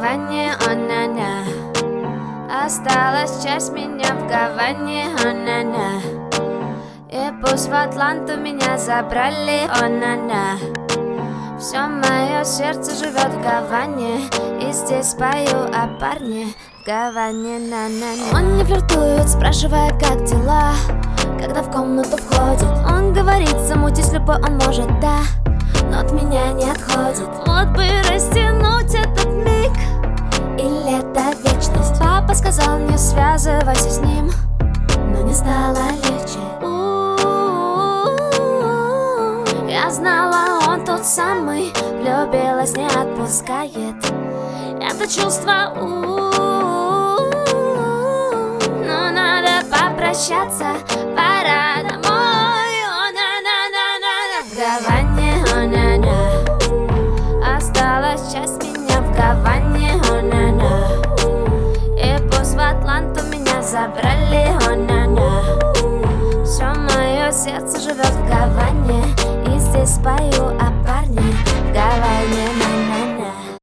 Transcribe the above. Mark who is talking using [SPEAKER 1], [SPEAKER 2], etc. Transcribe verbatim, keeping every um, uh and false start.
[SPEAKER 1] Гаване, о-на-на. Осталась часть меня в Гаване, о-на-на. И пусть в Атланту меня забрали, о-на-на. Все мое сердце живет в Гаване, и здесь пою о парне в Гаване, на-на-на. Он не флиртует, спрашивая, как дела, когда в комнату входит. Он говорит, замутить любой он может, да, но от меня не отходит. Вот бы растянуть этот миг, или это вечность. Папа сказал, не связывайся с ним, но не стало легче. У-у-у-у. Я знала, он тот самый, влюбилась, не отпускает это чувство. У-у-у-у. Но надо попрощаться, пора домой. О-на-на-на-на-на. В Гаване, о-на-на. Осталась часть меня в Гаване, о-на-на. И пусть в Атланту меня забрали, о-на-на. Все мое сердце живет в Гаване, и здесь пою о